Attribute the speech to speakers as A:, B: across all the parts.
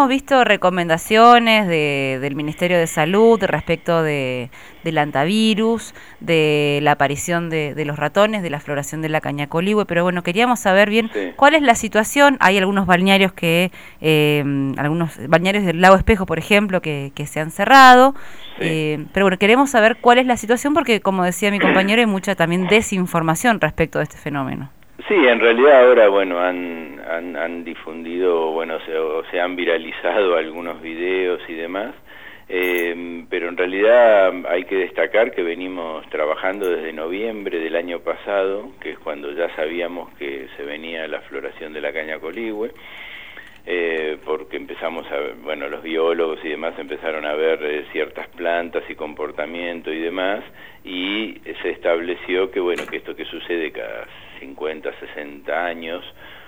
A: hemos visto recomendaciones del Ministerio de Salud respecto del antivirus, de la aparición de los ratones, de la floración de la caña coligüe, pero bueno, queríamos saber bien cuál es la situación. Hay algunos balnearios algunos balnearios del Lago Espejo, por ejemplo, que se han cerrado, pero bueno, queremos saber cuál es la situación porque, como decía mi compañero, hay mucha también desinformación respecto de este fenómeno.
B: Sí, en realidad ahora, bueno, han difundido, bueno, se han viralizado algunos videos y demás, pero en realidad hay que destacar que venimos trabajando desde noviembre del año pasado, que es cuando ya sabíamos que se venía la floración de la caña coligüe, porque empezamos a ver, bueno, los biólogos y demás empezaron a ver ciertas plantas y comportamiento y demás, y se estableció que, bueno, que esto que sucede cada 50, 60 años,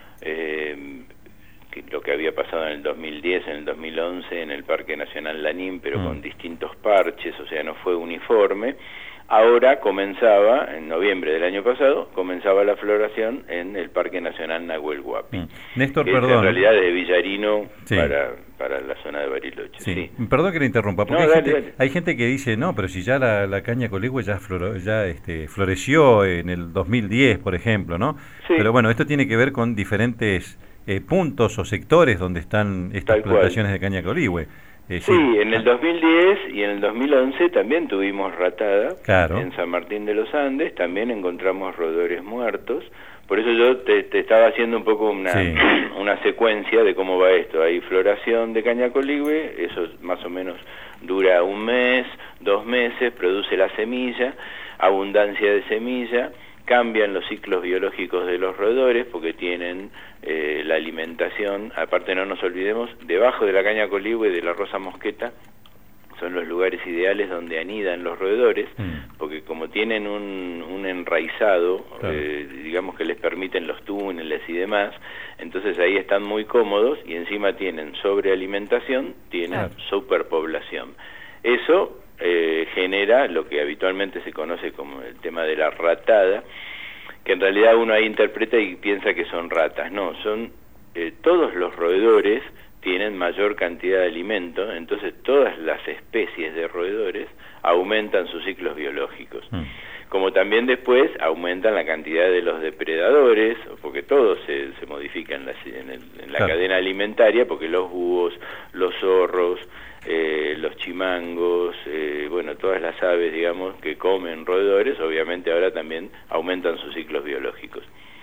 B: que lo que había pasado en el 2010, en el 2011, en el Parque Nacional Lanín, pero con distintos parches, o sea, no fue uniforme. Ahora comenzaba, en noviembre del año pasado, comenzaba la floración en el Parque Nacional Nahuel Huapi.
C: Néstor,
B: que
C: perdón.
B: En realidad desde Villarino para la zona de Bariloche.
C: Sí. Perdón que le interrumpa, porque hay gente que dice, no, pero si ya la caña coligüe ya floreció en el 2010, por ejemplo, ¿no? Sí. Pero bueno, esto tiene que ver con diferentes puntos o sectores donde están estas plantaciones de caña coligüe.
B: Sí, en el 2010 y en el 2011 también tuvimos ratada en San Martín de los Andes, también encontramos roedores muertos, por eso yo te estaba haciendo un poco una secuencia de cómo va esto. Hay floración de caña coligüe, eso más o menos dura 1 mes, 2 meses, produce la semilla, abundancia de semilla, cambian los ciclos biológicos de los roedores porque tienen la alimentación, aparte no nos olvidemos, debajo de la caña coligüe y de la rosa mosqueta son los lugares ideales donde anidan los roedores, porque como tienen un enraizado, digamos que les permiten los túneles y demás, entonces ahí están muy cómodos y encima tienen sobrealimentación, tienen superpoblación. Eso genera lo que habitualmente se conoce como el tema de la ratada, que en realidad uno ahí interpreta y piensa que son ratas. No, son todos los roedores tienen mayor cantidad de alimento, entonces todas las especies de roedores aumentan sus ciclos biológicos. Como también después aumentan la cantidad de los depredadores, porque todo se modifica en la cadena alimentaria, porque los búhos, los zorros, los chimangos, bueno, todas las aves, digamos, que comen roedores, obviamente ahora también aumentan sus ciclos biológicos.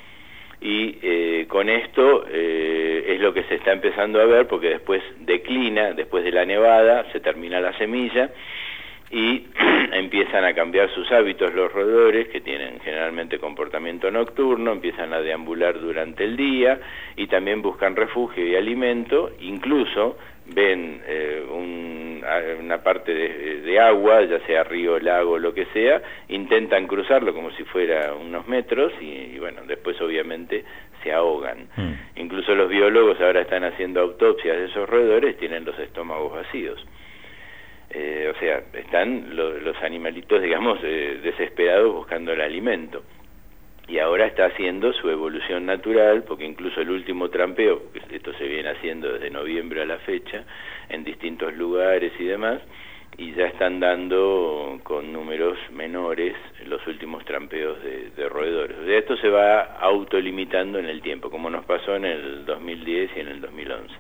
B: Y con esto es lo que se está empezando a ver, porque después declina, después de la nevada, se termina la semilla, y empiezan a cambiar sus hábitos los roedores, que tienen generalmente comportamiento nocturno, empiezan a deambular durante el día, y también buscan refugio y alimento, incluso ven una parte de agua, ya sea río, lago, lo que sea, intentan cruzarlo como si fuera unos metros y bueno, después obviamente se ahogan. Incluso los biólogos ahora están haciendo autopsias de esos roedores, tienen los estómagos vacíos. O sea, están los animalitos, digamos, desesperados buscando el alimento. Y ahora está haciendo su evolución natural, porque incluso el último trampeo, esto se viene haciendo desde noviembre a la fecha, en distintos lugares y demás, y ya están dando con números menores los últimos trampeos de roedores. O sea, esto se va autolimitando en el tiempo, como nos pasó en el 2010 y en el 2011.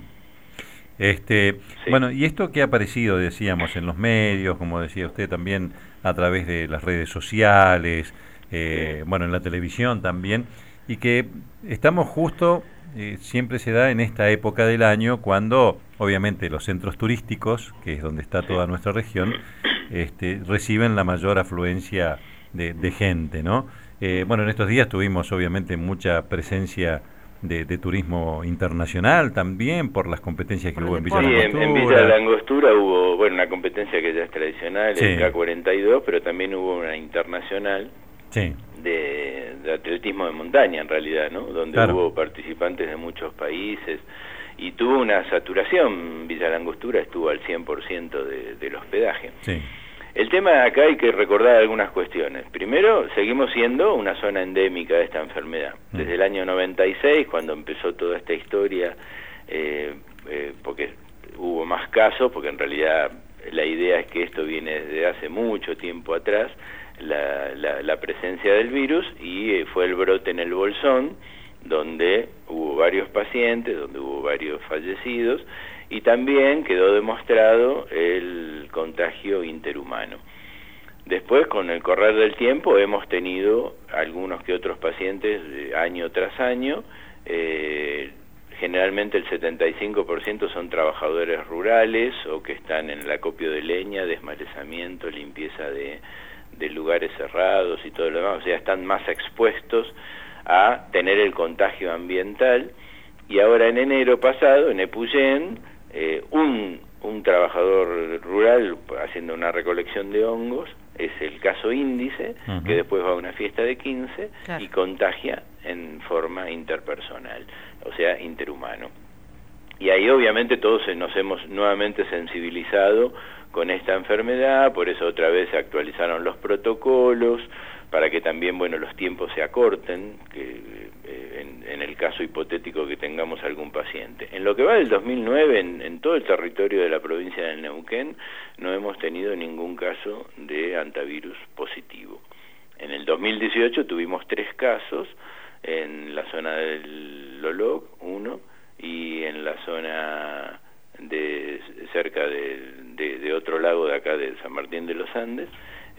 C: Bueno, y esto que ha aparecido, decíamos, en los medios, como decía usted también, a través de las redes sociales, bueno, en la televisión también, y que estamos justo, siempre se da en esta época del año, cuando obviamente los centros turísticos, que es donde está toda nuestra región, reciben la mayor afluencia de gente, ¿no? Bueno, en estos días tuvimos obviamente mucha presencia de turismo internacional también por las competencias que hubo en Villa Langostura.
B: En Villa Langostura hubo, bueno, una competencia que ya es tradicional, el K42, pero también hubo una internacional de atletismo de montaña en realidad, ¿no? Donde hubo participantes de muchos países y tuvo una saturación. Villa Langostura estuvo al 100% del hospedaje. El tema acá hay que recordar algunas cuestiones. Primero, seguimos siendo una zona endémica de esta enfermedad. Desde el año 96, cuando empezó toda esta historia, porque casos, porque en realidad la idea es que esto viene desde hace mucho tiempo atrás, la presencia del virus, y fue el brote en el Bolsón, donde hubo varios pacientes, donde hubo varios fallecidos, y también quedó demostrado el contagio interhumano. Después, con el correr del tiempo, hemos tenido algunos que otros pacientes año tras año. Generalmente el 75% son trabajadores rurales o que están en el acopio de leña, desmalezamiento, limpieza de lugares cerrados y todo lo demás. O sea, están más expuestos a tener el contagio ambiental. Y ahora en enero pasado, en Epuyén, un trabajador rural haciendo una recolección de hongos, es el caso índice, que después va a una fiesta de 15 y contagia en forma interpersonal, o sea, interhumano. Y ahí obviamente todos nos hemos nuevamente sensibilizado con esta enfermedad, por eso otra vez se actualizaron los protocolos, para que también, bueno, los tiempos se acorten, que en el caso hipotético que tengamos algún paciente. En lo que va del 2009, en todo el territorio de la provincia de Neuquén, no hemos tenido ningún caso de hantavirus positivo. En el 2018 tuvimos 3 casos, en la zona del Loloc, 1, y en la zona cerca de otro lago de acá, de San Martín de los Andes.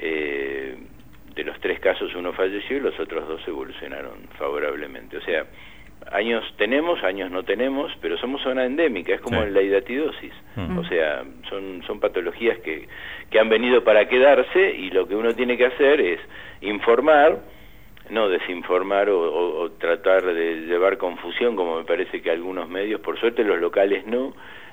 B: De los 3 casos, 1 falleció y los otros 2 evolucionaron favorablemente. O sea, años tenemos, años no tenemos, pero somos zona endémica, es como la hidatidosis. O sea, son patologías que han venido para quedarse, y lo que uno tiene que hacer es informar, no desinformar o tratar de llevar confusión, como me parece que algunos medios, por suerte los locales no,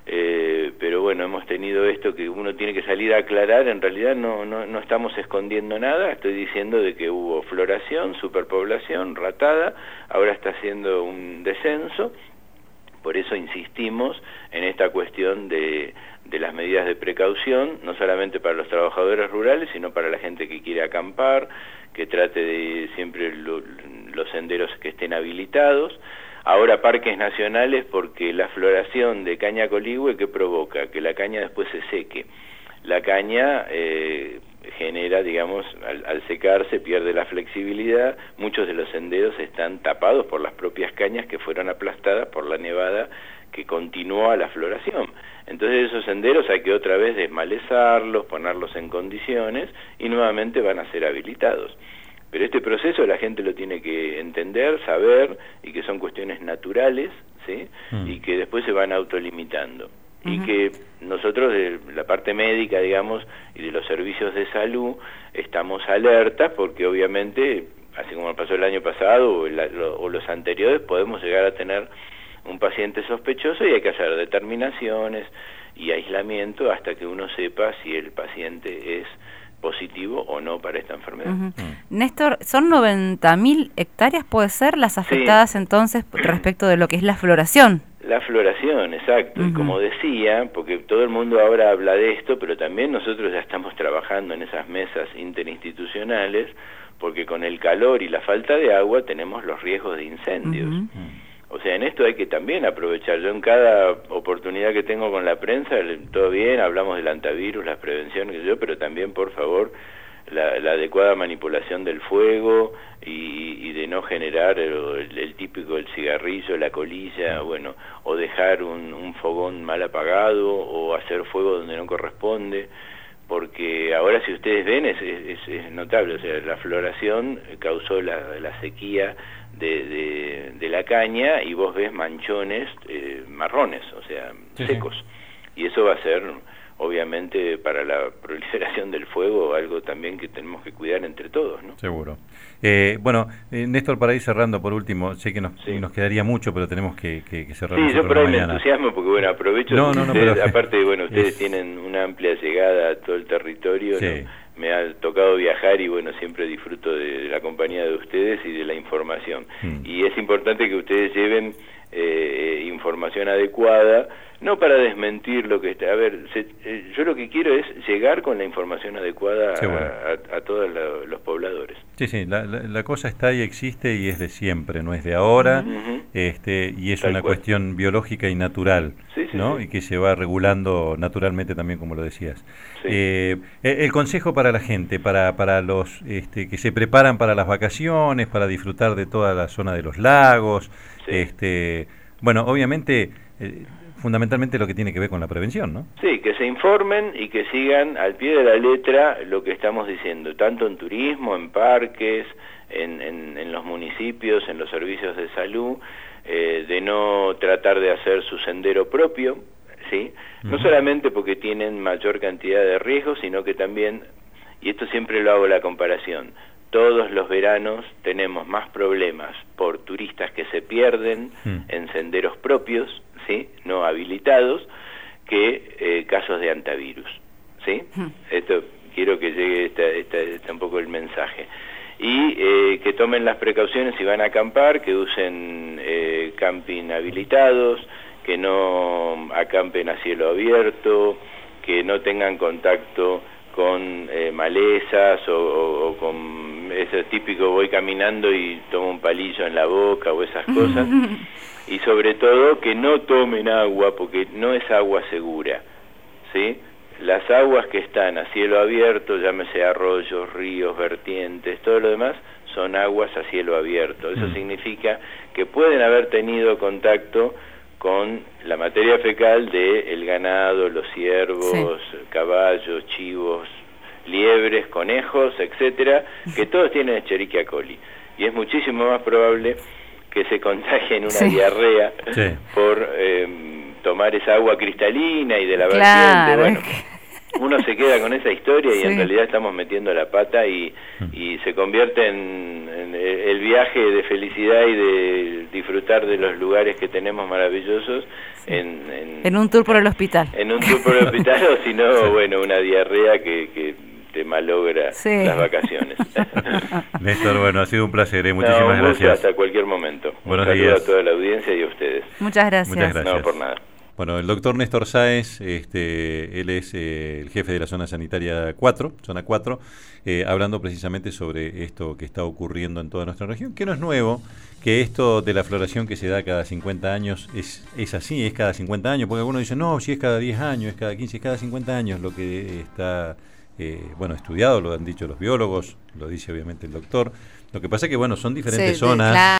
B: pero bueno, hemos tenido esto que uno tiene que salir a aclarar. En realidad no estamos escondiendo nada, estoy diciendo de que hubo floración, superpoblación, ratada, ahora está haciendo un descenso. Por eso insistimos en esta cuestión de las medidas de precaución, no solamente para los trabajadores rurales, sino para la gente que quiere acampar, que trate de siempre los senderos que estén habilitados. Ahora parques nacionales, porque la floración de caña coligüe, ¿qué provoca? Que la caña después se seque. La caña genera, digamos, al secarse pierde la flexibilidad. Muchos de los senderos están tapados por las propias cañas que fueron aplastadas por la nevada que continúa la floración. Entonces esos senderos hay que otra vez desmalezarlos, ponerlos en condiciones, y nuevamente van a ser habilitados. Pero este proceso la gente lo tiene que entender, saber, y que son cuestiones naturales, ¿sí? Y que después se van autolimitando. Y que nosotros de la parte médica, digamos, y de los servicios de salud, estamos alertas, porque obviamente, así como pasó el año pasado o los anteriores, podemos llegar a tener un paciente sospechoso, y hay que hacer determinaciones y aislamiento hasta que uno sepa si el paciente es positivo o no para esta enfermedad.
A: Néstor, son 90.000 hectáreas, ¿puede ser?, las afectadas entonces respecto de lo que es la floración.
B: La floración, exacto. Y como decía, porque todo el mundo ahora habla de esto, pero también nosotros ya estamos trabajando en esas mesas interinstitucionales, porque con el calor y la falta de agua tenemos los riesgos de incendios. O sea, en esto hay que también aprovechar. Yo en cada oportunidad que tengo con la prensa, todo bien, hablamos del hantavirus, las prevenciones, pero también, por favor, la adecuada manipulación del fuego y de no generar el típico, el cigarrillo, la colilla, bueno, o dejar un fogón mal apagado o hacer fuego donde no corresponde, porque ahora, si ustedes ven, es notable. O sea, la floración causó la sequía de la caña, y vos ves manchones marrones, o sea, secos. Y eso va a ser, obviamente, para la proliferación del fuego, algo también que tenemos que cuidar entre todos, ¿no?
C: Seguro. Bueno, Néstor, para ir cerrando por último, sé que nos quedaría mucho, pero tenemos que cerrar.
B: Sí, yo por ahí me entusiasmo, porque bueno, aprovecho ustedes,
C: pero
B: aparte, bueno, ustedes tienen una amplia llegada a todo el territorio, ¿no? Me ha tocado viajar, y bueno, siempre disfruto de la compañía de ustedes y de la información. Y es importante que ustedes lleven información adecuada, no para desmentir lo que está. A ver, yo lo que quiero es llegar con la información adecuada a todos los pobladores.
C: Sí, sí, la cosa está y existe y es de siempre, no es de ahora, y es una cuestión biológica y natural, ¿no? Y que se va regulando naturalmente también, como lo decías. El consejo para la gente, para los que se preparan para las vacaciones, para disfrutar de toda la zona de los lagos, bueno, obviamente, fundamentalmente lo que tiene que ver con la prevención, ¿no?
B: Sí, que se informen y que sigan al pie de la letra lo que estamos diciendo, tanto en turismo, en parques, en los municipios, en los servicios de salud, de no tratar de hacer su sendero propio, ¿sí? No solamente porque tienen mayor cantidad de riesgos, sino que también, y esto siempre lo hago la comparación, todos los veranos tenemos más problemas por turistas que se pierden en senderos propios, ¿sí? No habilitados, que casos de antivirus, ¿sí? Esto quiero que llegue un poco el mensaje. Y que tomen las precauciones si van a acampar, que usen camping habilitados, que no acampen a cielo abierto, que no tengan contacto con malezas o con ese típico voy caminando y tomo un palillo en la boca o esas cosas. Y sobre todo que no tomen agua porque no es agua segura, ¿sí? Las aguas que están a cielo abierto, llámese arroyos, ríos, vertientes, todo lo demás, son aguas a cielo abierto. Eso significa que pueden haber tenido contacto con la materia fecal del ganado, los ciervos, caballos, chivos, liebres, conejos, etcétera, que todos tienen Escherichia coli. Y es muchísimo más probable que se contagien una diarrea por tomar esa agua cristalina y de la vertiente. Bueno, uno se queda con esa historia y en realidad estamos metiendo la pata y se convierte en el viaje de felicidad y de disfrutar de los lugares que tenemos maravillosos
A: en un tour por el hospital.
B: En un tour por el hospital o si no, bueno, una diarrea que te malogra las vacaciones.
C: Néstor, bueno, ha sido un placer, muchísimas gracias.
B: Hasta cualquier momento.
C: Buenos
B: días.
C: días
B: A toda la audiencia y a ustedes.
A: Muchas gracias.
C: Muchas gracias.
B: No, por nada.
C: Bueno, el doctor Néstor Sáez, él es el jefe de la zona sanitaria 4, zona 4, hablando precisamente sobre esto que está ocurriendo en toda nuestra región, que no es nuevo, que esto de la floración que se da cada 50 años es así, es cada 50 años, porque algunos dicen, no, si es cada 10 años, es cada 15, es cada 50 años lo que está, estudiado, lo han dicho los biólogos, lo dice obviamente el doctor. Lo que pasa es que, bueno, son diferentes zonas.